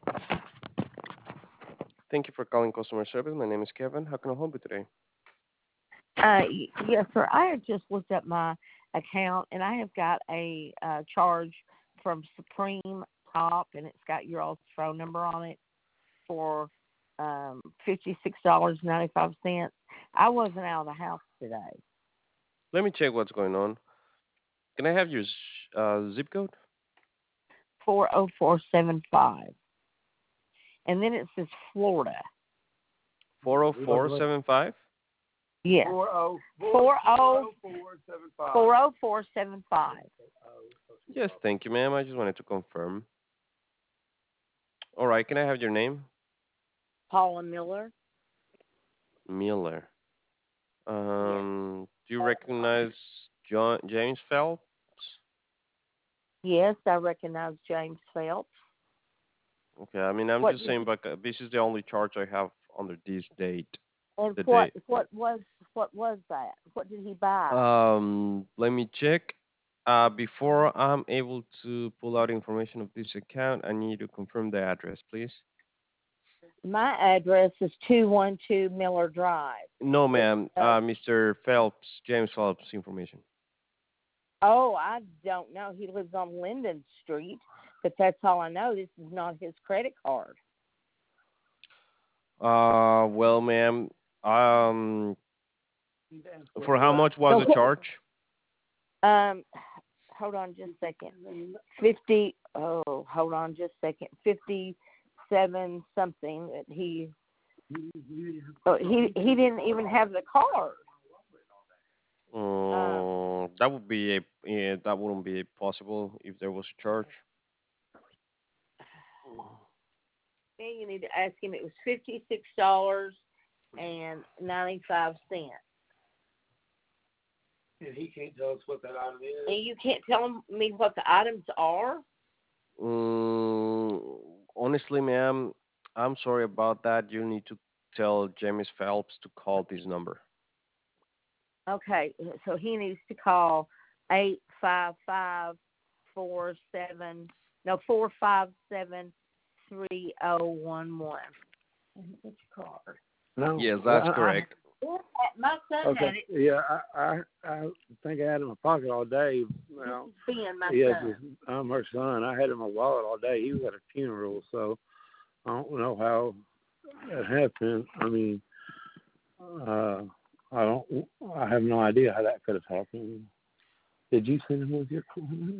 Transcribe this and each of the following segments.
Thank you for calling customer service. My name is Kevin. How can I help you today? Yes, sir. I have just looked up my account, and I have got a charge from Supreme Top, and it's got your all's phone number on it for $56.95. I wasn't out of the house today. Let me check what's going on. Can I have your zip code? 40475, and then it says Florida. 40475? Yes. 40475. Yes, thank you, ma'am. I just wanted to confirm. All right, can I have your name? Paula Miller. Miller. Yes. Do you recognize James Phelps? Yes, I recognize James Phelps. Okay, I mean, I'm What just did saying, but this is the only charge I have under this date. and The what date. what was that? What did he buy? Let me check. Before I'm able to pull out information of this account, I need to confirm the address, please. My address is 212 Miller Drive. No, It's ma'am. Mr. Phelps, James Phelps information. oh, I don't know. He lives on Linden Street, but that's all I know. This is not his credit card. Well, ma'am. Um, for how much was So the charge? um, hold on just a second. 50. Oh, hold on just a second. 57 something. That he didn't even have the card. That would be that wouldn't be possible if there was a charge. Then you need to ask him. It was $56.95. And he can't tell us what that item is. And you can't tell me what the items are? Honestly, ma'am, I'm sorry about that. You need to tell James Phelps to call this number. Okay, so he needs to call 855-47, no, 457-3011. What's your card? No. Yes, that's correct. My son had Okay. it. Yeah, I think I had it in my pocket all day. Well, Being my yes, son. I'm her son. I had it in my wallet all day. He was at a funeral, so I don't know how that happened. I mean, I don't. I have no idea how that could have happened. Did you send him with your?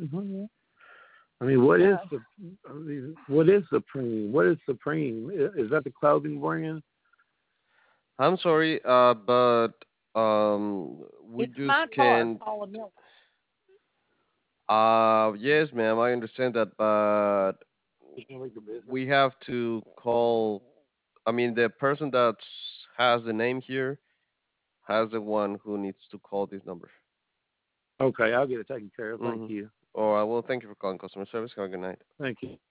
I mean, what is the? I mean, what is Supreme? What is Supreme? Is that the clothing brand? I'm sorry, but we It's just my card, can't. Paula Miller. Yes, ma'am, I understand that, but we have to call. I mean, the person that has the name here has the one who needs to call this number. Okay, I'll get it taken care of. Thank Mm-hmm. you. All right. Well, thank you for calling customer service. Have a good night. Thank you.